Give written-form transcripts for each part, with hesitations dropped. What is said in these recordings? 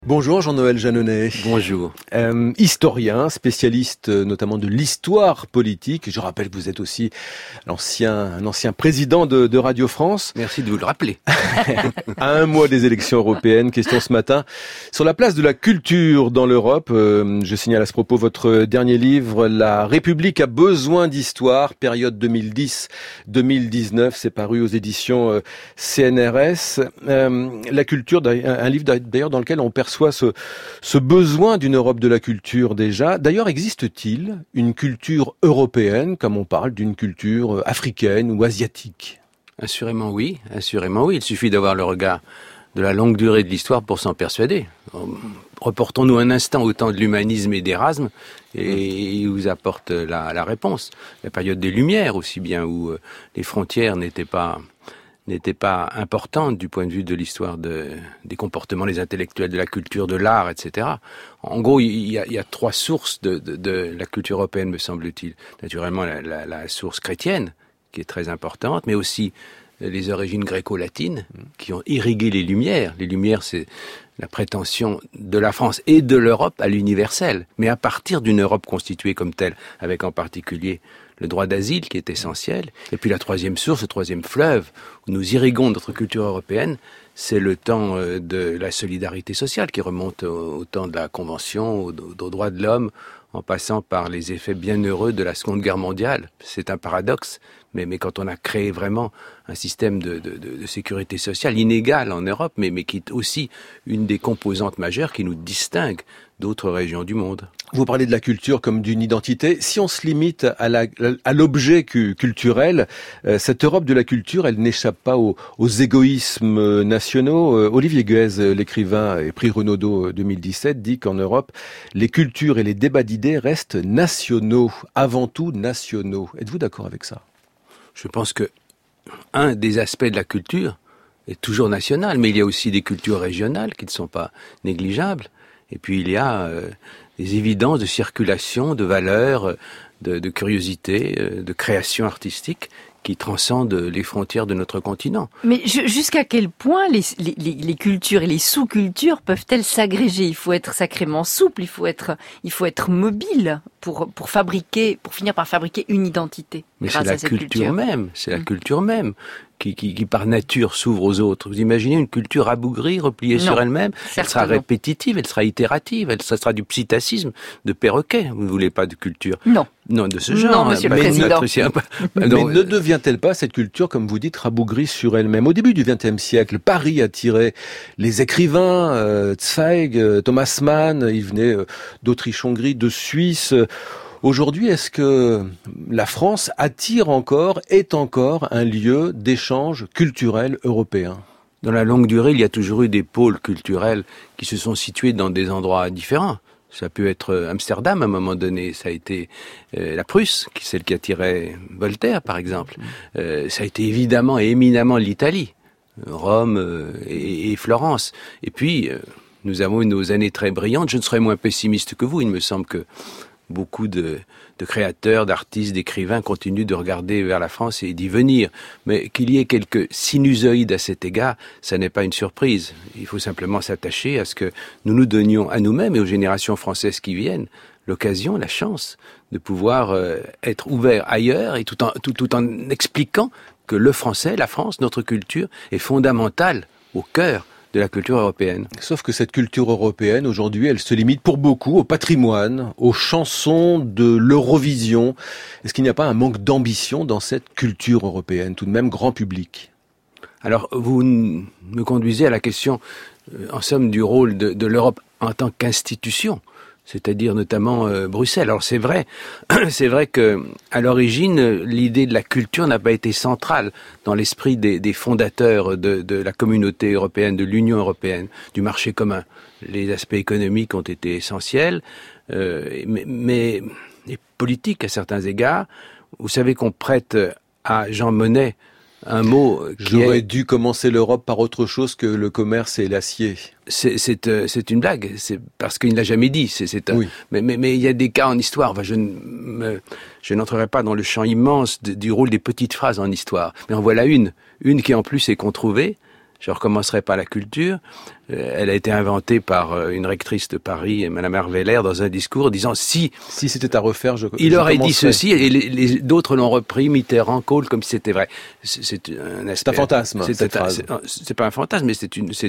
Bonjour Jean-Noël Jeannonnet. Bonjour. Historien, spécialiste notamment de l'histoire politique. Je rappelle que vous êtes aussi un ancien président de Radio France. Merci de vous le rappeler. À un mois des élections européennes, question ce matin sur la place de la culture dans l'Europe. Je signale à ce propos votre dernier livre, La République a besoin d'histoire, période 2010-2019. C'est paru aux éditions CNRS. La culture, un livre d'ailleurs dans lequel on perçoit ce besoin d'une Europe de la culture déjà. D'ailleurs, existe-t-il une culture européenne, comme on parle d'une culture africaine ou asiatique ? Assurément oui. Il suffit d'avoir le regard de la longue durée de l'histoire pour s'en persuader. Reportons-nous un instant au temps de l'humanisme et d'Erasme et il vous apporte la réponse. La période des Lumières aussi bien, où les frontières n'étaient pas importante du point de vue de l'histoire des comportements, des intellectuels, de la culture, de l'art, etc. En gros, il y a trois sources de la culture européenne, me semble-t-il. Naturellement, la source chrétienne, qui est très importante, mais aussi les origines gréco-latines, qui ont irrigué les Lumières. Les Lumières, c'est la prétention de la France et de l'Europe à l'universel, mais à partir d'une Europe constituée comme telle, avec en particulier le droit d'asile qui est essentiel. Et puis la troisième source, le troisième fleuve, où nous irriguons notre culture européenne, c'est le temps de la solidarité sociale qui remonte au temps de la Convention, aux droits de l'homme, en passant par les effets bienheureux de la Seconde Guerre mondiale. C'est un paradoxe, mais quand on a créé vraiment un système de sécurité sociale inégal en Europe, mais qui est aussi une des composantes majeures qui nous distingue d'autres régions du monde. Vous parlez de la culture comme d'une identité. Si on se limite à l'objet culturel, cette Europe de la culture, elle n'échappe pas aux égoïsmes nationaux. Olivier Guez, l'écrivain et prix Renaudot 2017, dit qu'en Europe, les cultures et les débats d'idées restent nationaux, avant tout nationaux. Êtes-vous d'accord avec ça ? Je pense que un des aspects de la culture est toujours national, mais il y a aussi des cultures régionales qui ne sont pas négligeables. Et puis il y a des évidences de circulation, de valeurs, de curiosité, de création artistique qui transcendent les frontières de notre continent. Mais jusqu'à quel point les cultures et les sous-cultures peuvent-elles s'agréger ? Il faut être sacrément souple, il faut être mobile pour finir par fabriquer une identité. Mais c'est la culture même, qui par nature s'ouvre aux autres. Vous imaginez une culture rabougrie, repliée sur elle-même, elle sera répétitive, elle sera itérative, ça sera du psittacisme, de perroquet. Vous ne voulez pas de culture ? Non, de ce genre. Non, monsieur le Président. Mais ne devient-elle pas, cette culture, comme vous dites, rabougrie sur elle-même ? Au début du XXe siècle, Paris attirait les écrivains, Zweig, Thomas Mann, ils venaient d'Autriche-Hongrie, de Suisse. Aujourd'hui, est-ce que la France est encore un lieu d'échange culturel européen ? Dans la longue durée, il y a toujours eu des pôles culturels qui se sont situés dans des endroits différents. Ça peut être Amsterdam à un moment donné, ça a été la Prusse, celle qui attirait Voltaire par exemple. Ça a été évidemment et éminemment l'Italie, Rome et Florence. Et puis, nous avons eu nos années très brillantes. Je ne serais moins pessimiste que vous, il me semble que beaucoup de créateurs, d'artistes, d'écrivains continuent de regarder vers la France et d'y venir. Mais qu'il y ait quelques sinusoïdes à cet égard, ça n'est pas une surprise. Il faut simplement s'attacher à ce que nous nous donnions à nous-mêmes et aux générations françaises qui viennent l'occasion, la chance de pouvoir être ouverts ailleurs et tout en expliquant que le français, la France, notre culture est fondamentale au cœur de la culture européenne. Sauf que cette culture européenne, aujourd'hui, elle se limite pour beaucoup au patrimoine, aux chansons de l'Eurovision. Est-ce qu'il n'y a pas un manque d'ambition dans cette culture européenne, tout de même grand public ? Alors, vous me conduisez à la question, en somme, du rôle de l'Europe en tant qu'institution, c'est-à-dire notamment Bruxelles. Alors c'est vrai que à l'origine, l'idée de la culture n'a pas été centrale dans l'esprit des fondateurs de la communauté européenne, de l'Union européenne, du marché commun. Les aspects économiques ont été essentiels, mais les politiques à certains égards. Vous savez qu'on prête à Jean Monnet un mot qui J'aurais dû commencer l'Europe par autre chose que le commerce et l'acier. C'est une blague, c'est parce qu'il ne l'a jamais dit. Oui. Mais il y a des cas en histoire. Enfin, je n'entrerai pas dans le champ immense du rôle des petites phrases en histoire. Mais en voilà une qui en plus est controuvée. Je recommencerai par la culture. Elle a été inventée par une rectrice de Paris, Madame Herveller, dans un discours disant si c'était à refaire, il aurait dit ceci et d'autres l'ont repris, Mitterrand, Kohl, comme si c'était vrai. C'est un fantasme. Cette phrase. C'est pas un fantasme, mais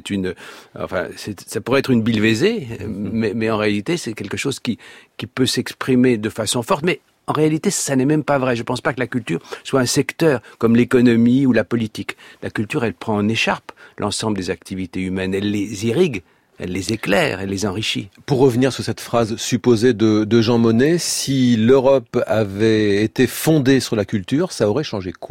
ça pourrait être une billevesée, mais en réalité c'est quelque chose qui peut s'exprimer de façon forte, mais en réalité, ça n'est même pas vrai. Je ne pense pas que la culture soit un secteur comme l'économie ou la politique. La culture, elle prend en écharpe l'ensemble des activités humaines. Elle les irrigue, elle les éclaire, elle les enrichit. Pour revenir sur cette phrase supposée de Jean Monnet, si l'Europe avait été fondée sur la culture, ça aurait changé quoi ?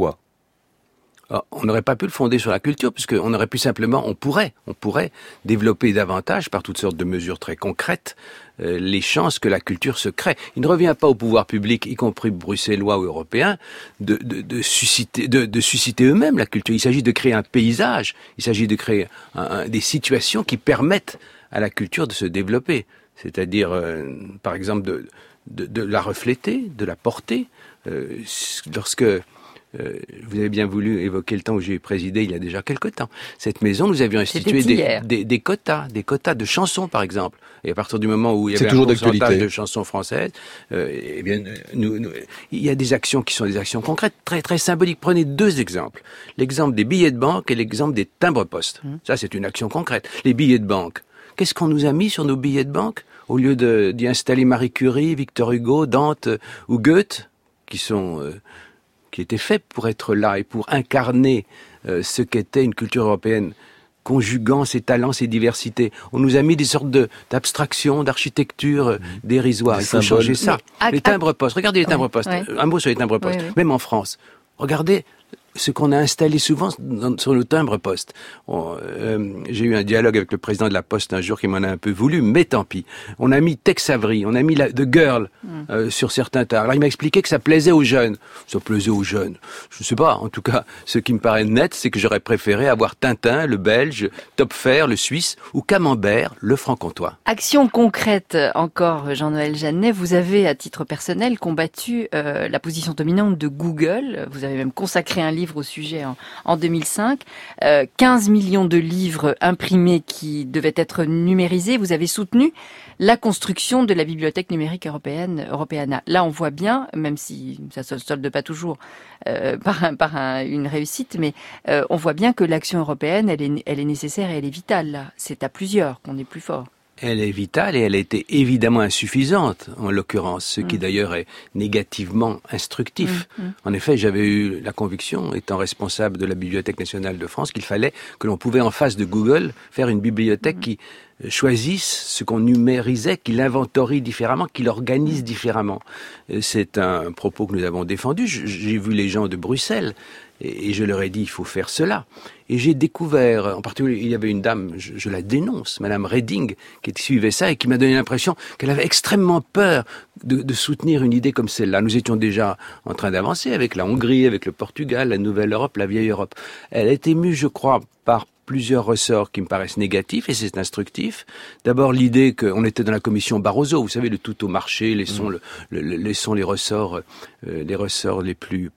On n'aurait pas pu le fonder sur la culture, puisqu'on aurait pu simplement, on pourrait développer davantage, par toutes sortes de mesures très concrètes, les chances que la culture se crée. Il ne revient pas au pouvoir public, y compris bruxellois ou européens, de susciter eux-mêmes la culture. Il s'agit de créer un paysage, il s'agit de créer des situations qui permettent à la culture de se développer. C'est-à-dire, par exemple, de la refléter, de la porter. Lorsque vous avez bien voulu évoquer le temps où j'ai présidé il y a déjà quelque temps. Cette maison, nous avions institué des quotas de chansons, par exemple. Et à partir du moment où il y avait un pourcentage de chansons françaises, eh bien, il y a des actions qui sont des actions concrètes, très très symboliques. Prenez deux exemples. L'exemple des billets de banque et l'exemple des timbres-poste. Ça, c'est une action concrète. Les billets de banque. Qu'est-ce qu'on nous a mis sur nos billets de banque? Au lieu d'y installer Marie Curie, Victor Hugo, Dante ou Goethe, qui étaient faits pour être là et pour incarner ce qu'était une culture européenne, conjuguant ses talents, ses diversités. On nous a mis des sortes d'abstractions, d'architecture dérisoires. Il faut changer ça. Les timbres-poste, regardez les timbres-poste. Un mot sur les timbres-poste. Même en France. Regardez ce qu'on a installé souvent sur nos timbres-poste. J'ai eu un dialogue avec le président de la Poste un jour qui m'en a un peu voulu, mais tant pis. On a mis Tex Avery, on a mis The Girl sur certains timbres. Alors il m'a expliqué que ça plaisait aux jeunes. Ça plaisait aux jeunes. Je ne sais pas. En tout cas, ce qui me paraît net, c'est que j'aurais préféré avoir Tintin, le Belge, Topfer, le Suisse, ou Camembert, le Franc-Comtois. Action concrète encore, Jean-Noël Jeannet. Vous avez, à titre personnel, combattu la position dominante de Google. Vous avez même consacré un livre au sujet en 2005. 15 millions de livres imprimés qui devaient être numérisés. Vous avez soutenu la construction de la bibliothèque numérique européenne, Europeana. Là, on voit bien, même si ça ne se solde pas toujours une réussite, mais on voit bien que l'action européenne, elle est nécessaire et elle est vitale. Là. C'est à plusieurs qu'on est plus fort. Elle est vitale et elle a été évidemment insuffisante, en l'occurrence, ce qui d'ailleurs est négativement instructif. En effet, j'avais eu la conviction, étant responsable de la Bibliothèque nationale de France, qu'il fallait que l'on pouvait, en face de Google, faire une bibliothèque qui choisisse ce qu'on numérisait, qui l'inventorie différemment, qui l'organise différemment. C'est un propos que nous avons défendu. J'ai vu les gens de Bruxelles et je leur ai dit, il faut faire cela. Et j'ai découvert, en particulier, il y avait une dame, je la dénonce, Madame Reding, qui suivait ça et qui m'a donné l'impression qu'elle avait extrêmement peur de soutenir une idée comme celle-là. Nous étions déjà en train d'avancer avec la Hongrie, avec le Portugal, la Nouvelle Europe, la Vieille Europe. Elle est émue, je crois, par plusieurs ressorts qui me paraissent négatifs, et c'est instructif. D'abord, l'idée qu'on était dans la commission Barroso, vous savez, le tout au marché, laissons les ressorts les plus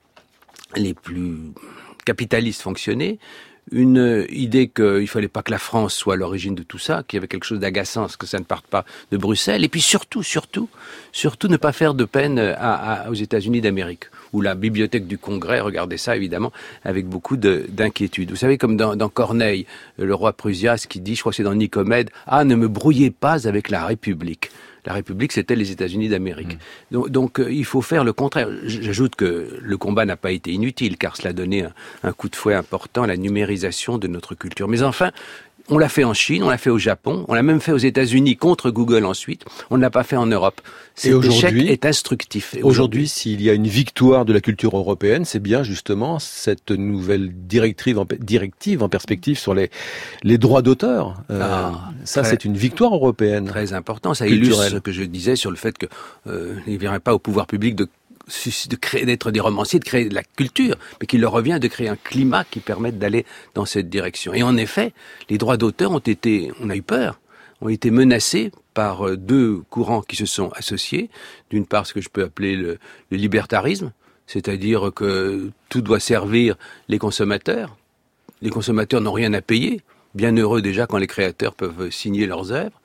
capitalistes fonctionner. Une idée qu'il fallait pas que la France soit à l'origine de tout ça, qu'il y avait quelque chose d'agaçant, que ça ne parte pas de Bruxelles. Et puis surtout, ne pas faire de peine aux États-Unis d'Amérique, où la bibliothèque du Congrès, regardez ça évidemment, avec beaucoup d'inquiétude. Vous savez, comme dans Corneille, le roi Prusias qui dit, je crois que c'est dans Nicomède, « Ah, ne me brouillez pas avec la République ». La République, c'était les États-Unis d'Amérique. Donc, il faut faire le contraire. J'ajoute que le combat n'a pas été inutile, car cela a donné un coup de fouet important à la numérisation de notre culture. Mais enfin, on l'a fait en Chine, on l'a fait au Japon, on l'a même fait aux États-Unis contre Google ensuite. On ne l'a pas fait en Europe. Cet échec est instructif. Aujourd'hui, s'il y a une victoire de la culture européenne, c'est bien justement cette nouvelle directive en perspective sur les droits d'auteur. C'est une victoire européenne. Très important. Ça illustre ce que je disais sur le fait que il ne viendrait pas au pouvoir public d'être des romanciers, de créer de la culture, mais qu'il leur revient de créer un climat qui permette d'aller dans cette direction. Et en effet, les droits d'auteur on a eu peur, ont été menacés par deux courants qui se sont associés. D'une part, ce que je peux appeler le libertarisme, c'est-à-dire que tout doit servir les consommateurs, les consommateurs n'ont rien à payer. Bien heureux déjà quand les créateurs peuvent signer leurs œuvres.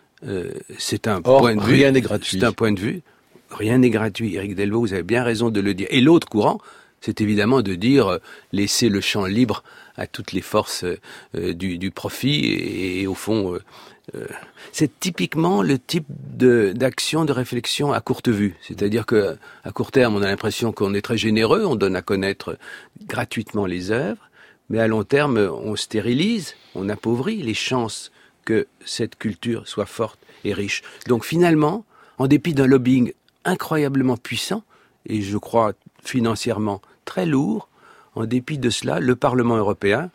C'est un point de vue. Rien n'est gratuit. C'est un point de vue. Rien n'est gratuit. Éric Delvaux, vous avez bien raison de le dire. Et l'autre courant, c'est évidemment de dire laisser le champ libre à toutes les forces du profit et au fond, c'est typiquement le type d'action, de réflexion à courte vue. C'est-à-dire que à court terme, on a l'impression qu'on est très généreux, on donne à connaître gratuitement les œuvres, mais à long terme, on stérilise, on appauvrit les chances que cette culture soit forte et riche. Donc finalement, en dépit d'un lobbying incroyablement puissant, et je crois financièrement très lourd, en dépit de cela, le Parlement européen,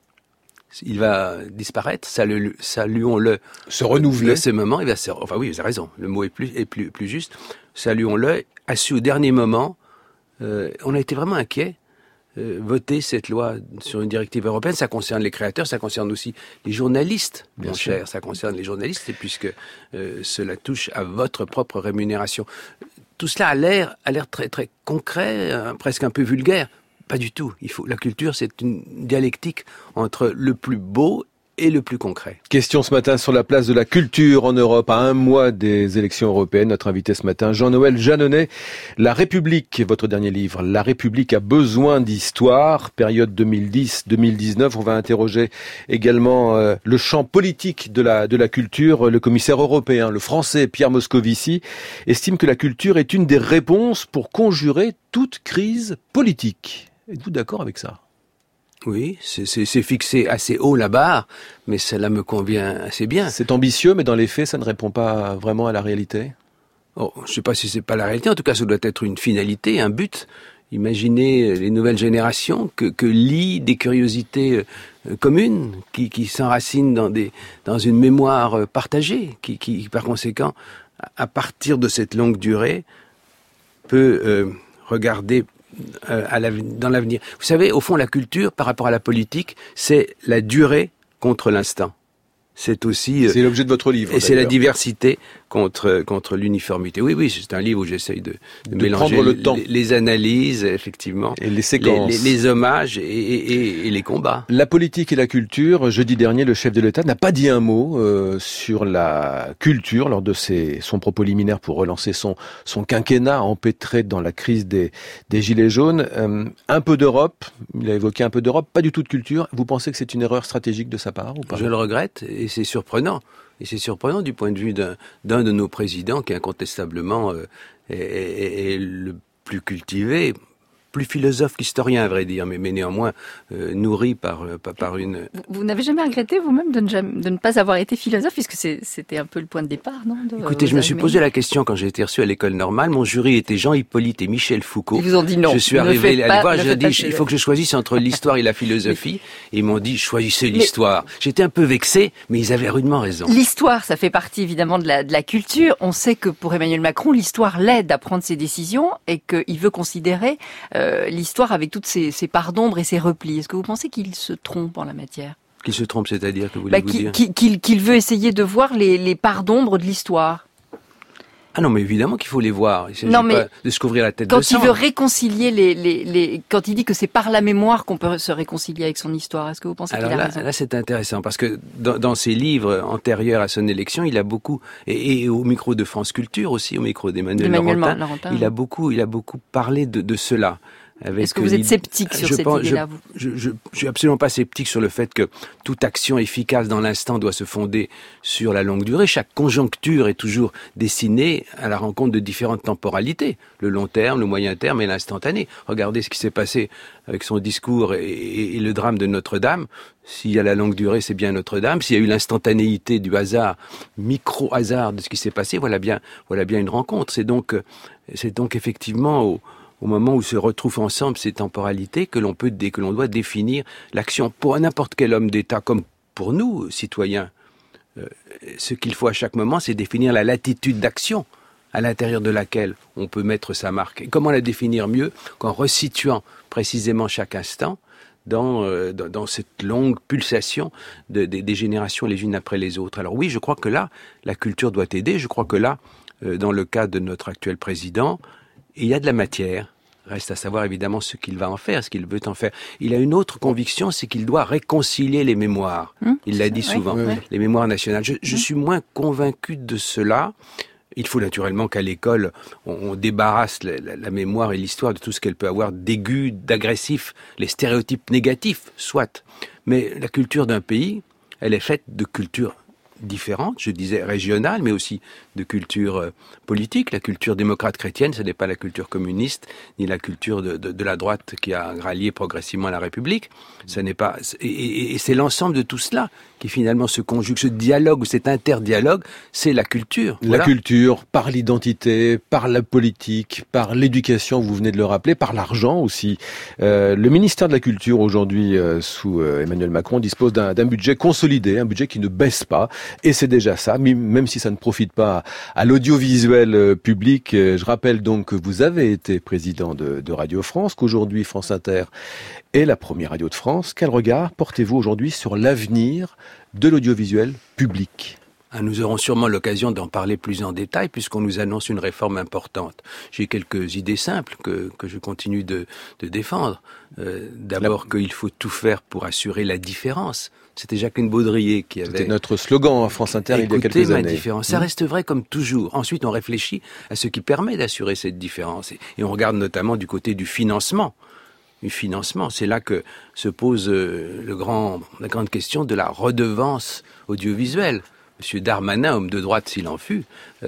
il va disparaître, saluons-le. Se renouveler. De ce moment, enfin oui, vous avez raison, le mot est plus juste, saluons-le, a su au dernier moment, on a été vraiment inquiets, voter cette loi sur une directive européenne, ça concerne les créateurs, ça concerne aussi les journalistes, mon cher, ça concerne les journalistes, et puisque cela touche à votre propre rémunération. Tout cela a l'air très très concret, presque un peu vulgaire. Pas du tout. La culture, c'est une dialectique entre le plus beau et le plus concret. Question ce matin sur la place de la culture en Europe, à un mois des élections européennes. Notre invité ce matin, Jean-Noël Jeanneney. La République, votre dernier livre. La République a besoin d'histoire. Période 2010-2019. On va interroger également le champ politique de la culture. Le commissaire européen, le français Pierre Moscovici, estime que la culture est une des réponses pour conjurer toute crise politique. Êtes-vous d'accord avec ça ? Oui, c'est fixé assez haut la barre, mais cela me convient assez bien. C'est ambitieux, mais dans les faits, ça ne répond pas vraiment à la réalité. Oh, je ne sais pas si c'est pas la réalité. En tout cas, ça doit être une finalité, un but. Imaginez les nouvelles générations que lient des curiosités communes, qui s'enracinent dans une mémoire partagée, qui par conséquent, à partir de cette longue durée, peut regarder dans l'avenir. Vous savez, au fond, la culture, par rapport à la politique, c'est la durée contre l'instant. C'est aussi... c'est l'objet de votre livre. Et c'est la diversité contre l'uniformité. Oui, c'est un livre où j'essaye de mélanger prendre le temps. Les analyses, effectivement. Et les séquences. Les hommages et les combats. La politique et la culture. Jeudi dernier, le chef de l'État n'a pas dit un mot sur la culture lors de son propos liminaire pour relancer son quinquennat empêtré dans la crise des Gilets jaunes. Un peu d'Europe. Il a évoqué un peu d'Europe, pas du tout de culture. Vous pensez que c'est une erreur stratégique de sa part ou pas ? Je le regrette et c'est surprenant. Et c'est surprenant du point de vue d'un de nos présidents qui incontestablement est le plus cultivé, plus philosophe qu'historien à vrai dire, mais néanmoins nourri par une... Vous n'avez jamais regretté vous-même de ne pas avoir été philosophe, puisque c'était un peu le point de départ, non ? Écoutez, je me suis posé la question quand j'ai été reçu à l'école normale. Mon jury était Jean Hippolyte et Michel Foucault. Ils vous ont dit non. Je suis arrivé à les voir, j'ai dit il faut que je choisisse entre l'histoire et la philosophie. Et ils m'ont dit choisissez l'histoire. J'étais un peu vexé, mais ils avaient rudement raison. L'histoire, ça fait partie évidemment de la culture. On sait que pour Emmanuel Macron, l'histoire l'aide à prendre ses décisions et qu'il veut considérer l'histoire avec toutes ses parts d'ombre et ses replis. Est-ce que vous pensez qu'il se trompe en la matière ? Qu'il se trompe, c'est-à-dire, que voulez-vous dire ? Qu'il veut essayer de voir les parts d'ombre de l'histoire. Ah non, mais évidemment qu'il faut les voir. Il s'agit pas de se couvrir la tête de sang. Quand il veut réconcilier quand il dit que c'est par la mémoire qu'on peut se réconcilier avec son histoire, est-ce que vous pensez qu'il a raison ? Là, c'est intéressant, parce que dans ses livres antérieurs à son élection, il a beaucoup, et au micro de France Culture aussi, au micro d'Emmanuel Laurentin, il a beaucoup parlé de cela. Est-ce que vous êtes sceptique sur cette idée-là, vous ? Je suis absolument pas sceptique sur le fait que toute action efficace dans l'instant doit se fonder sur la longue durée. Chaque conjoncture est toujours destinée à la rencontre de différentes temporalités. Le long terme, le moyen terme et l'instantané. Regardez ce qui s'est passé avec son discours et le drame de Notre-Dame. S'il y a la longue durée, c'est bien Notre-Dame. S'il y a eu l'instantanéité du hasard, micro-hasard de ce qui s'est passé, voilà bien une rencontre. C'est donc effectivement au moment où se retrouvent ensemble ces temporalités que l'on doit définir l'action. Pour n'importe quel homme d'État, comme pour nous, citoyens, ce qu'il faut à chaque moment, c'est définir la latitude d'action à l'intérieur de laquelle on peut mettre sa marque. Et comment la définir mieux qu'en resituant précisément chaque instant dans cette longue pulsation des générations les unes après les autres. Alors oui, je crois que là, la culture doit aider. Je crois que là, dans le cas de notre actuel président, il y a de la matière. Reste à savoir évidemment ce qu'il va en faire, ce qu'il veut en faire. Il a une autre conviction, c'est qu'il doit réconcilier les mémoires. Il l'a dit souvent, les mémoires nationales. Je suis moins convaincu de cela. Il faut naturellement qu'à l'école, on débarrasse la mémoire et l'histoire de tout ce qu'elle peut avoir d'aigu, d'agressif, les stéréotypes négatifs, soit. Mais la culture d'un pays, elle est faite de cultures différentes, je disais régionales, mais aussi de culture politique. La culture démocrate chrétienne, ce n'est pas la culture communiste, ni la culture de la droite qui a rallié progressivement à la République. Ce n'est pas, et c'est l'ensemble de tout cela qui finalement se conjugue, ce dialogue ou cet interdialogue, c'est la culture. La culture, par l'identité, par la politique, par l'éducation, vous venez de le rappeler, par l'argent aussi. Le ministère de la Culture aujourd'hui, sous Emmanuel Macron, dispose d'un budget consolidé, un budget qui ne baisse pas, et c'est déjà ça, même si ça ne profite pas à l'audiovisuel public. Je rappelle donc que vous avez été président de Radio France, qu'aujourd'hui France Inter est la première radio de France. Quel regard portez-vous aujourd'hui sur l'avenir de l'audiovisuel public ? Nous aurons sûrement l'occasion d'en parler plus en détail puisqu'on nous annonce une réforme importante. J'ai quelques idées simples que je continue de défendre. D'abord qu'il faut tout faire pour assurer la différence. C'était Jacqueline Baudrier qui avait... C'était notre slogan à France Inter il y a quelques années. Différence. Ça reste vrai comme toujours. Ensuite, on réfléchit à ce qui permet d'assurer cette différence. Et on regarde notamment du côté du financement. C'est là que se pose la grande question de la redevance audiovisuelle. Monsieur Darmanin, homme de droite s'il en fut,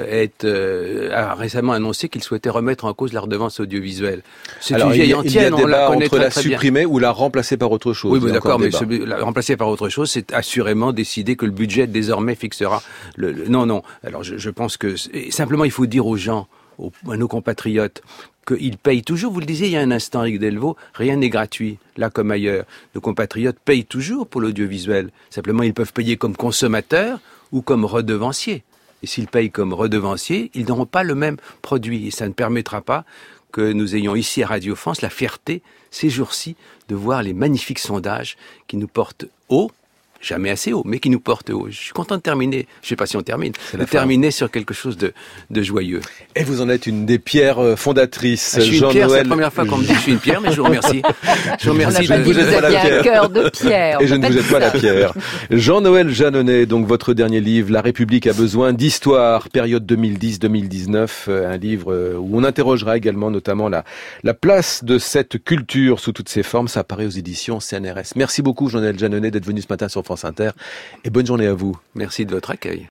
a récemment annoncé qu'il souhaitait remettre en cause la redevance audiovisuelle. C'est une vieille antienne, on la connaît très bien. Entre la supprimer ou la remplacer par autre chose. Oui, mais d'accord, mais la remplacer par autre chose, c'est assurément décider que le budget désormais fixera Non. Alors je pense que simplement il faut dire aux gens, à nos compatriotes, qu'ils payent toujours. Vous le disiez il y a un instant, Eric Delvaux, rien n'est gratuit, là comme ailleurs. Nos compatriotes payent toujours pour l'audiovisuel. Simplement, ils peuvent payer comme consommateurs ou comme redevanciers. Et s'ils payent comme redevanciers, ils n'auront pas le même produit. Et ça ne permettra pas que nous ayons ici à Radio France la fierté, ces jours-ci, de voir les magnifiques sondages qui nous portent haut, jamais assez haut, mais qui nous portent haut. Je suis content de terminer, je ne sais pas si on termine, terminer sur quelque chose de joyeux. Et vous en êtes une des pierres fondatrices. Je suis une pierre, c'est la première fois qu'on me dit que je suis une pierre, mais je vous remercie. Je vous remercie. Je ne vous jette pas la pierre. Un cœur de pierre. Et je ne vous jette pas la pierre. Jean-Noël Jeanneney, donc votre dernier livre, La République a besoin d'histoire, période 2010-2019, un livre où on interrogera également notamment la place de cette culture sous toutes ses formes. Ça apparaît aux éditions CNRS. Merci beaucoup Jean-Noël Jeanneney d'être venu ce matin sur France Inter et bonne journée à vous. Merci de votre accueil.